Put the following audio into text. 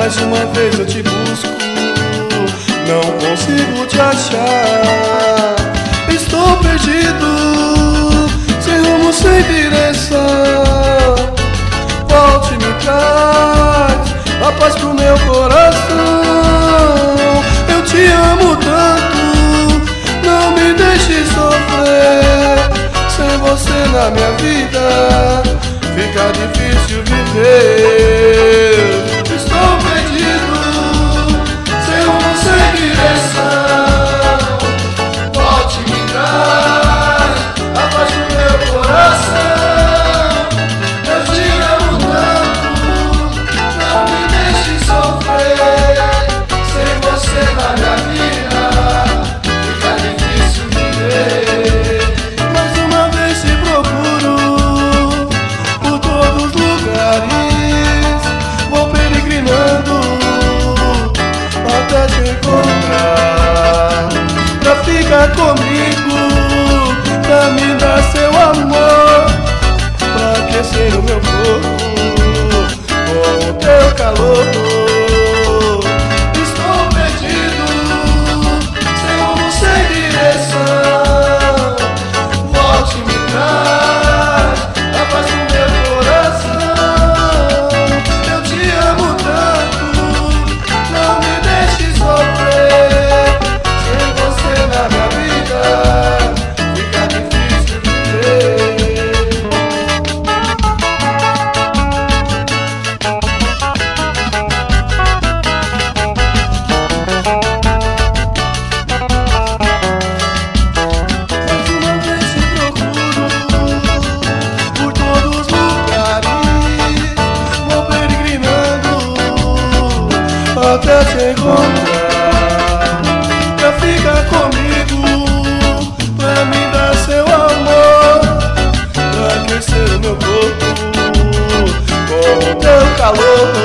Mais uma vez eu te busco, não consigo te achar. Estou perdido, sem rumo, sem direção. Volte e me traz a paz pro meu coração. Eu te amo tanto, não me deixe sofrer. Sem você na minha vida fica difícil viver. Estou perdido, sem rumo, sem direção. Volte e me traz a paz pro meu coração. Eu te amo tanto, não me deixe sofrer. Sem você na minha vida fica difícil viver. Mais uma vez te procuro por todos os lugares, vou peregrinando até te encontrar. Pra ficar comigo, pra me dar seu amor, pra aquecer o meu corpo com o teu calor. Estou perdido, sem rumo, sem direção. Volte e me traz a paz no meu coração. Eu te amo tanto, não me deixe sofrer. Sem você na minha vida fica difícil viver. Mais uma vez te procuro por todos os lugares, vou peregrinando até te encontrar. Pra ficar comigo, pra me dar seu amor, pra aquecer o meu corpo com o teu calor.